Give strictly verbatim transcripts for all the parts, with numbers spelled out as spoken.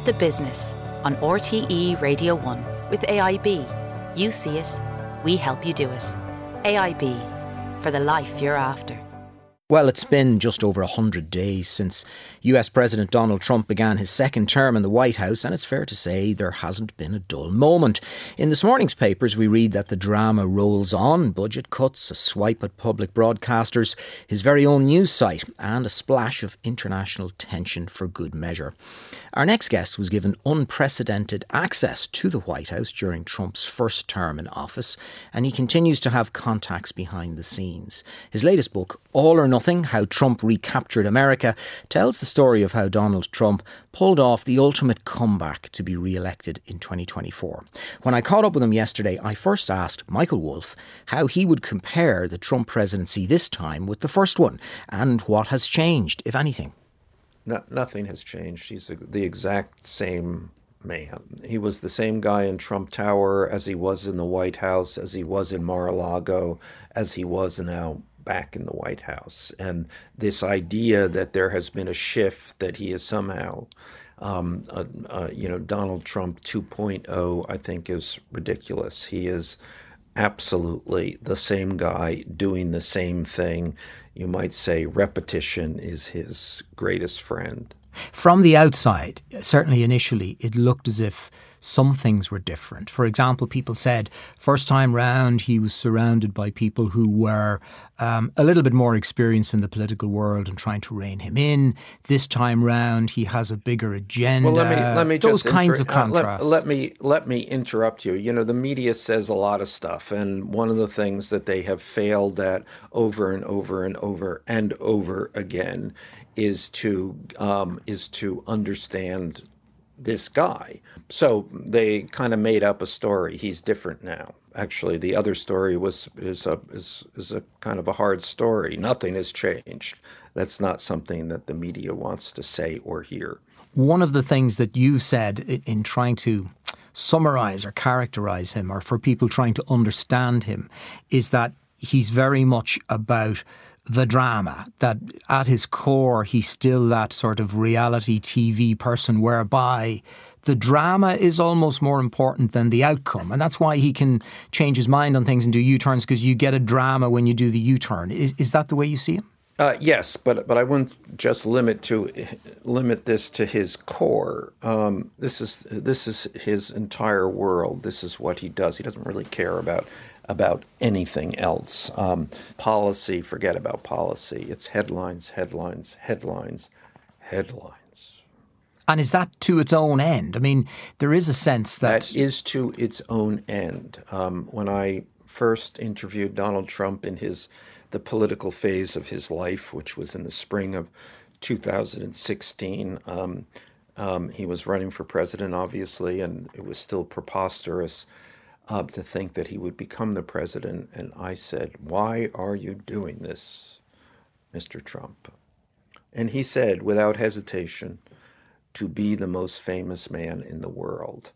The Business on R T E Radio one with A I B. You see it, we help you do it. A I B, for the life you're after. Well, it's been just over one hundred days since U S President Donald Trump began his second term in the White House, and it's fair to say there hasn't been a dull moment. In this morning's papers, we read that the drama rolls on: budget cuts, a swipe at public broadcasters, his very own news site, and a splash of international tension for good measure. Our next guest was given unprecedented access to the White House during Trump's first term in office, and he continues to have contacts behind the scenes. His latest book, All or Nothing: How Trump Recaptured America, tells the story of how Donald Trump pulled off the ultimate comeback to be re-elected in twenty twenty-four. When I caught up with him yesterday, I first asked Michael Wolff how he would compare the Trump presidency this time with the first one, and what has changed, if anything. No, nothing has changed. He's the exact same man. He was the same guy in Trump Tower as he was in the White House, as he was in Mar-a-Lago, as he was now back in the White House. And this idea that there has been a shift, that he is somehow, um, uh, uh, you know, Donald Trump two point oh, I think is ridiculous. He is absolutely the same guy doing the same thing. You might say repetition is his greatest friend. From the outside, certainly initially, it looked as if some things were different. For example, people said first time round he was surrounded by people who were um, a little bit more experienced in the political world and trying to rein him in. This time round he has a bigger agenda. Well, let me let me Those just kinds inter- of contrasts. Uh, let, let me let me interrupt you. You know, the media says a lot of stuff, and one of the things that they have failed at over and over and over and over again is to um, is to understand this guy. So they kind of made up a story. He's different now. Actually, the other story was is a is is a kind of a hard story. Nothing has changed. That's not something that the media wants to say or hear. One of the things that you said in trying to summarize or characterize him, or for people trying to understand him, is that he's very much about the drama, that at his core he's still that sort of reality T V person whereby the drama is almost more important than the outcome. And that's why he can change his mind on things and do U-turns, because you get a drama when you do the U-turn. Is, is that the way you see him? Uh, yes, but but I wouldn't just limit to limit this to his core. Um, this is this is his entire world. This is what he does. He doesn't really care about about anything else. Um, policy, forget about policy. It's headlines, headlines, headlines, headlines. And is that to its own end? I mean, there is a sense that... That is to its own end. Um, when I first interviewed Donald Trump in his the political phase of his life, which was in the spring of two thousand sixteen, um, um, he was running for president, obviously, and it was still preposterous Uh, to think that he would become the president. And I said, "Why are you doing this, Mister Trump?" And he said, without hesitation, to be the most famous man in the world.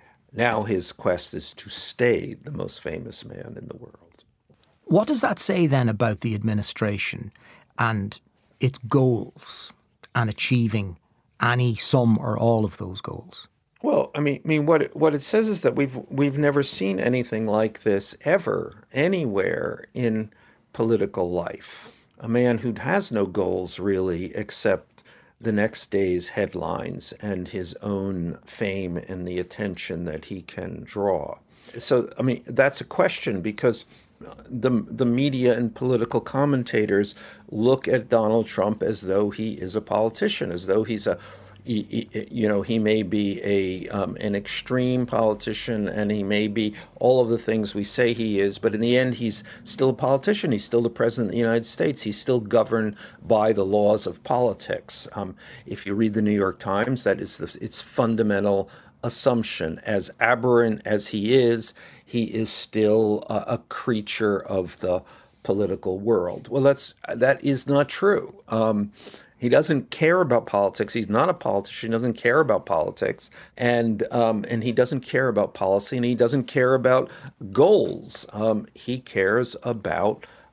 Now his quest is to stay the most famous man in the world. What does that say then about the administration and its goals and achieving any, some or all of those goals? Well, I mean, I mean, what it, what it says is that we've we've never seen anything like this ever anywhere in political life. A man who has no goals really except the next day's headlines and his own fame and the attention that he can draw. So, I mean, that's a question, because the the media and political commentators look at Donald Trump as though he is a politician, as though he's a He, he, you know, he may be a um, an extreme politician, and he may be all of the things we say he is, but in the end, he's still a politician. He's still the president of the United States. He's still governed by the laws of politics. Um, if you read the New York Times, that is the, its fundamental assumption. As aberrant as he is, he is still a, a creature of the political world. Well, that's that is not true. Um, He doesn't care about politics. He's not a politician. He doesn't care about politics, and um, and he doesn't care about policy, and he doesn't care about goals. Um, he cares about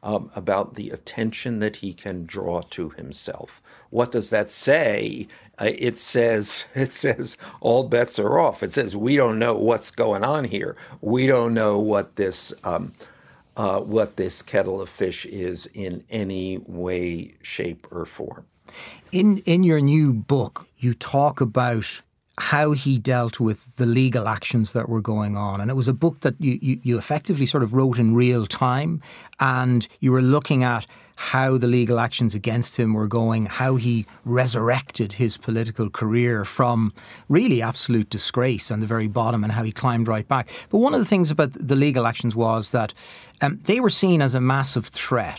um, about the attention that he can draw to himself. What does that say? Uh, it says it says all bets are off. It says we don't know what's going on here. We don't know what this um, uh, what this kettle of fish is in any way, shape, or form. In in your new book, you talk about how he dealt with the legal actions that were going on. And it was a book that you, you, you effectively sort of wrote in real time, and you were looking at how the legal actions against him were going, how he resurrected his political career from really absolute disgrace on the very bottom and how he climbed right back. But one of the things about the legal actions was that um, they were seen as a massive threat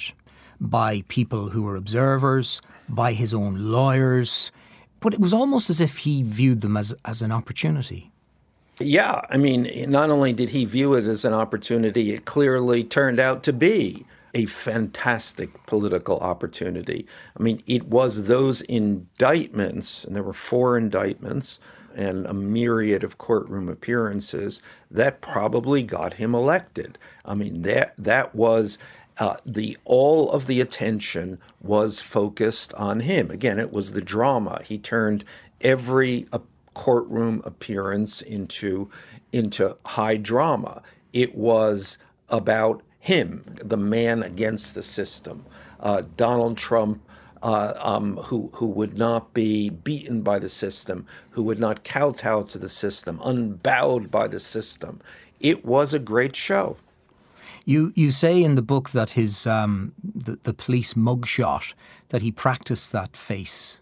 by people who were observers, by his own lawyers. But it was almost as if he viewed them as, as an opportunity. Yeah, I mean, not only did he view it as an opportunity, it clearly turned out to be a fantastic political opportunity. I mean, it was those indictments, and there were four indictments and a myriad of courtroom appearances, that probably got him elected. I mean, that that was... Uh, the all of the attention was focused on him. Again, it was the drama. He turned every uh, courtroom appearance into into high drama. It was about him, the man against the system. Uh, Donald Trump, uh, um, who who would not be beaten by the system, who would not kowtow to the system, unbowed by the system. It was a great show. You you say in the book that his um, the, the police mugshot, that he practiced that face,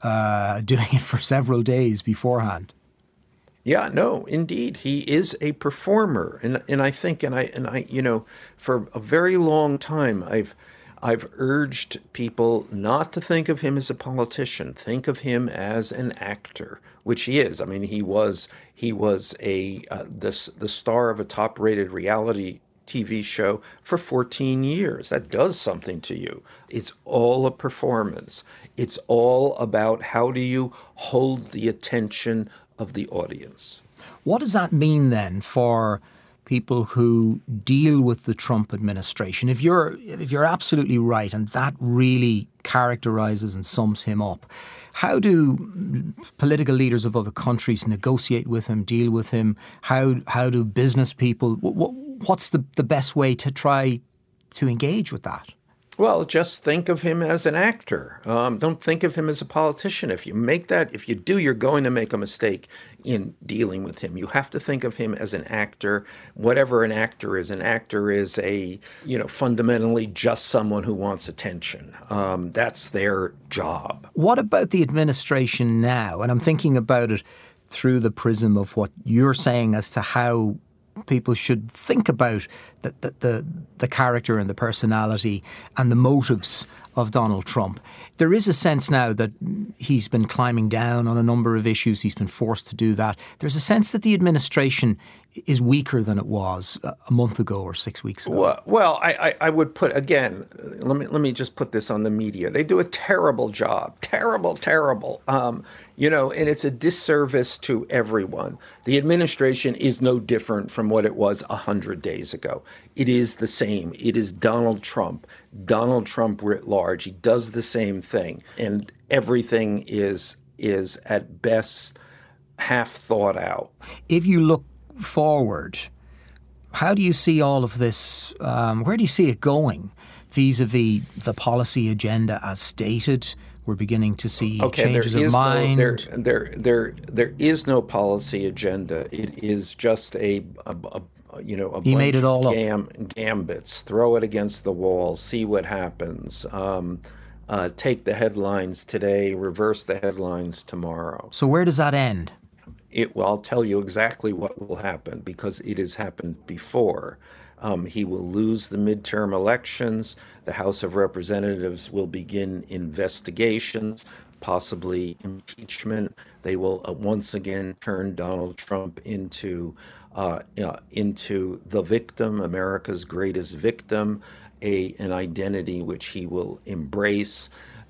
uh, doing it for several days beforehand. Yeah, no, indeed, he is a performer, and and I think, and I and I, you know, for a very long time, I've I've urged people not to think of him as a politician. Think of him as an actor, which he is. I mean, he was he was a uh, this the star of a top-rated reality T V show for fourteen years. That does something to you. It's all a performance. It's all about how do you hold the attention of the audience. What does that mean then for people who deal with the Trump administration? If you're if you're absolutely right, and that really characterizes and sums him up, how do political leaders of other countries negotiate with him, deal with him? How how do business people? What, what's the, the best way to try to engage with that? Well, just think of him as an actor. Um, don't think of him as a politician. If you make that, if you do, you're going to make a mistake in dealing with him. You have to think of him as an actor, whatever an actor is. An actor is a, you know, fundamentally just someone who wants attention. Um, that's their job. What about the administration now? And I'm thinking about it through the prism of what you're saying as to how people should think about the, the, the, the character and the personality and the motives of Donald Trump. There is a sense now that he's been climbing down on a number of issues. He's been forced to do that. There's a sense that the administration is weaker than it was a month ago or six weeks ago. Well, well I, I, I would put, again, let me let me just put this on the media. They do a terrible job. Terrible, terrible. Um, you know, and it's a disservice to everyone. The administration is no different from what it was one hundred days ago. It is the same. It is Donald Trump. Donald Trump writ large. He does the same thing. And everything is is at best half thought out. If you look forward, how do you see all of this? Um, where do you see it going vis-a-vis the policy agenda as stated? We're beginning to see okay, changes there is of mind. No, there, there, there, there is no policy agenda. It is just a, a, a you know, a he bunch made it all of gam- up. gambits. Throw it against the wall, see what happens. Um, uh, take the headlines today, reverse the headlines tomorrow. So where does that end? It, well, I'll tell you exactly what will happen because it has happened before. Um, he will lose the midterm elections. The House of Representatives will begin investigations, possibly impeachment. They will uh, once again turn Donald Trump into uh, uh, into the victim, America's greatest victim, a an identity which he will embrace.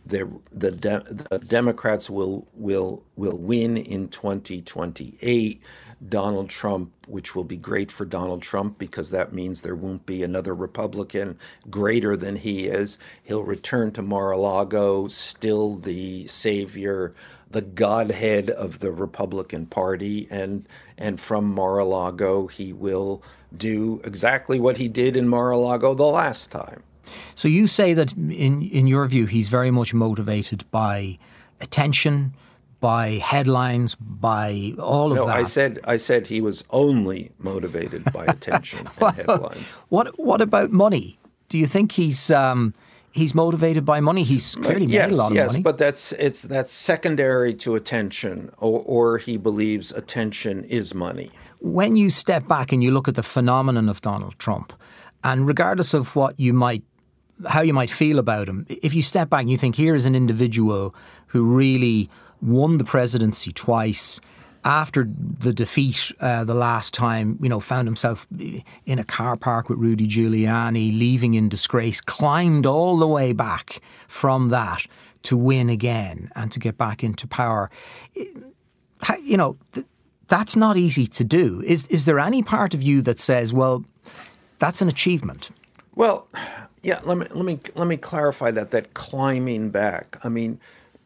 the the, de- the Democrats will will will win in twenty twenty-eight. Donald Trump, which will be great for Donald Trump because that means there won't be another Republican greater than he is. He'll return to Mar-a-Lago, still the savior, the godhead of the Republican Party, and and from Mar-a-Lago he will do exactly what he did in Mar-a-Lago the last time. So you say that in in your view he's very much motivated by attention, by headlines, by all of no, that. No, I said I said he was only motivated by attention and well, headlines. What what about money? Do you think he's um, he's motivated by money? He's clearly yes, made a lot of yes, money. Yes, but that's it's that's secondary to attention, or, or he believes attention is money. When you step back and you look at the phenomenon of Donald Trump, and regardless of what you might, how you might feel about him, if you step back and you think here is an individual who really won the presidency twice, after the defeat uh, the last time, you know, found himself in a car park with Rudy Giuliani, leaving in disgrace, climbed all the way back from that to win again and to get back into power. You know, th- that's not easy to do. Is is there any part of you that says, well, that's an achievement? Well, yeah, let me let me let me clarify that that climbing back. I mean,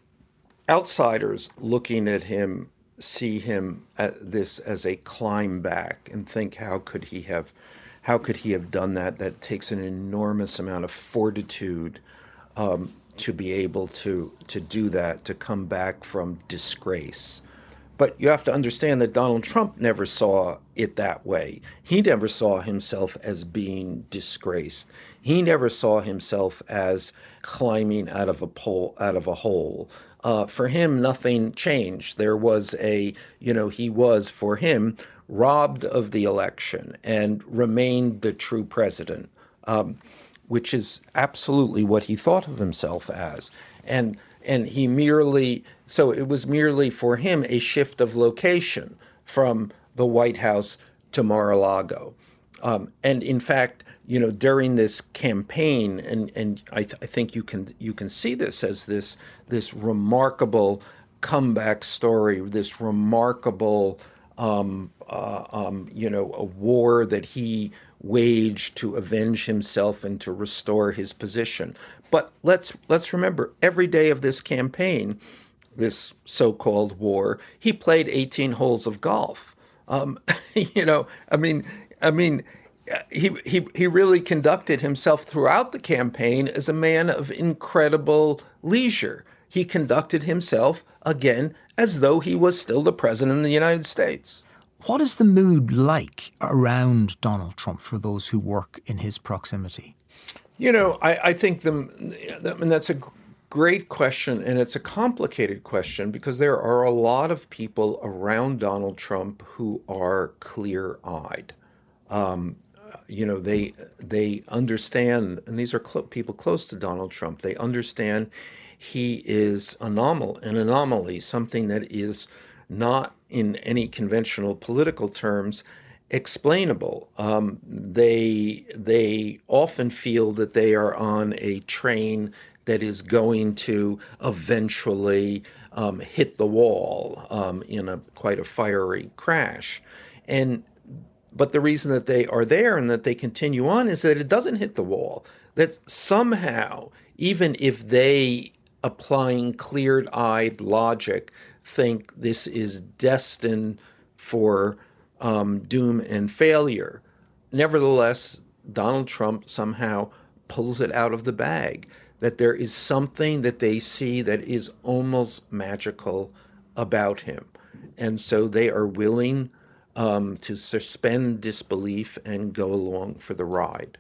outsiders looking at him see him at this as a climb back and think, how could he have how could he have done that? That takes an enormous amount of fortitude um, to be able to to do that, to come back from disgrace. But you have to understand that Donald Trump never saw it that way. He never saw himself as being disgraced. He never saw himself as climbing out of a pole, out of a hole. Uh, for him, nothing changed. There was a, you know, he was, for him, robbed of the election and remained the true president, um, which is absolutely what he thought of himself as. And and he merely, so it was merely for him a shift of location from the White House to Mar-a-Lago. Um, and in fact, you know, during this campaign, and and I, th- I think you can you can see this as this this remarkable comeback story, this remarkable um, uh, um, you know, a war that he waged to avenge himself and to restore his position. But let's let's remember, every day of this campaign, this so-called war, he played eighteen holes of golf. Um, you know, I mean, I mean. He, he he really conducted himself throughout the campaign as a man of incredible leisure. He conducted himself, again, as though he was still the president of the United States. What is the mood like around Donald Trump for those who work in his proximity? You know, I, I think the, I mean, that's a great question, and it's a complicated question because there are a lot of people around Donald Trump who are clear-eyed. Um, You know, they they understand, and these are cl- people close to Donald Trump. They understand he is anomal- an anomaly, something that is not, in any conventional political terms, explainable. Um, they they often feel that they are on a train that is going to eventually um, hit the wall um, in a quite a fiery crash, and. But the reason that they are there and that they continue on is that it doesn't hit the wall. That somehow, even if they, applying clear-eyed logic, think this is destined for um, doom and failure, nevertheless, Donald Trump somehow pulls it out of the bag. That there is something that they see that is almost magical about him. And so they are willing Um, to suspend disbelief and go along for the ride.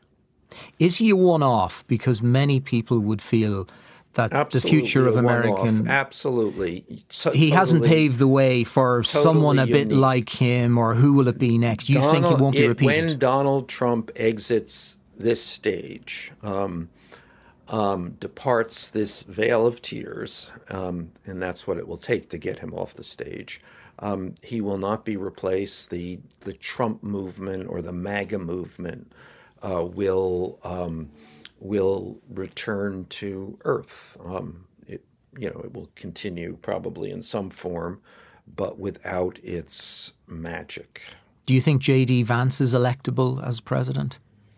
Is he a one-off? Because many people would feel that Absolutely the future of American... One-off. Absolutely. So, he totally, hasn't paved the way for totally someone a bit unique. like him, or who will it be next? Do you Donald, think it won't be it, repeated? When Donald Trump exits this stage, um, um, departs this veil of tears, um, and that's what it will take to get him off the stage, Um, he will not be replaced. The the Trump movement or the MAGA movement uh, will um, will return to earth. Um, it you know, it will continue probably in some form, but without its magic. Do you think J D Vance is electable as president?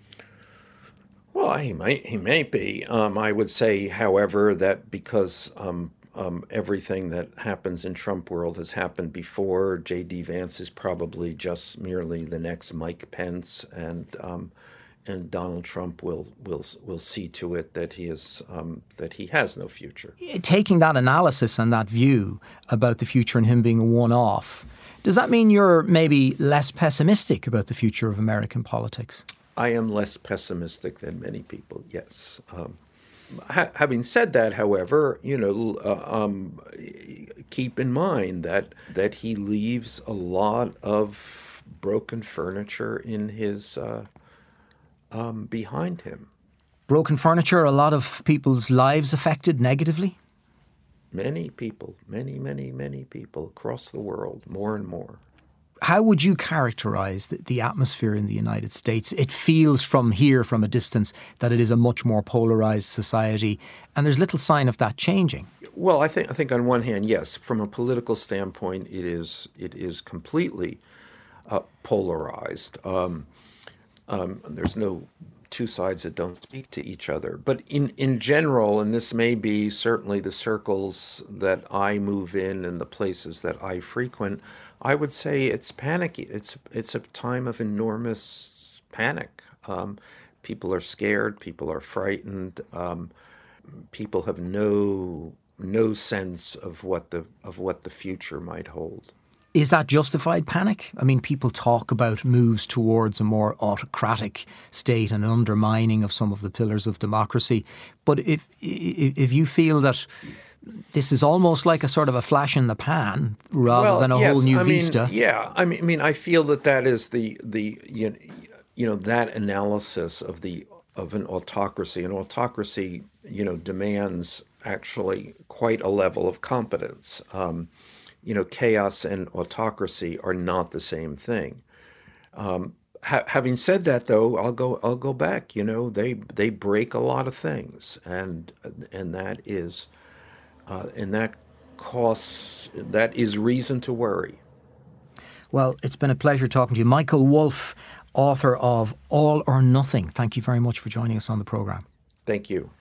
Well, he might. He may be. Um, I would say, however, that because um, um, everything that happens in Trump world has happened before, J D Vance is probably just merely the next Mike Pence, and um, and Donald Trump will will will see to it that he is um, that he has no future. Taking that analysis and that view about the future and him being a one-off, does that mean you're maybe less pessimistic about the future of American politics? I am less pessimistic than many people, yes. Um, ha- having said that, however, you know, uh, um, keep in mind that that he leaves a lot of broken furniture in his uh, um, behind him. Broken furniture, a lot of people's lives affected negatively? Many people, many, many, many people across the world, more and more. How would you characterise the, the atmosphere in the United States? It feels from here, from a distance, that it is a much more polarised society, and there's little sign of that changing. Well, I think I think on one hand, yes, from a political standpoint, it is it is completely uh, polarised. Um, um, there's no two sides that don't speak to each other. But in, in general, and this may be certainly the circles that I move in and the places that I frequent, I would say it's panicky. It's it's a time of enormous panic. Um, people are scared. People are frightened. Um, people have no no sense of what the of what the future might hold. Is that justified panic? I mean, people talk about moves towards a more autocratic state and undermining of some of the pillars of democracy. But if if you feel that this is almost like a sort of a flash in the pan rather well, than a yes, whole new I mean, vista. Yeah, I mean, I mean, I feel that that is the the you know, you know that analysis of the of an autocracy. An autocracy, you know, demands actually quite a level of competence. Um, you know, chaos and autocracy are not the same thing. Um, ha- having said that, though, I'll go I'll go back. You know, they they break a lot of things, and and that is. Uh, and that costs, that is reason to worry. Well, it's been a pleasure talking to you. Michael Wolff, author of All or Nothing. Thank you very much for joining us on the programme. Thank you.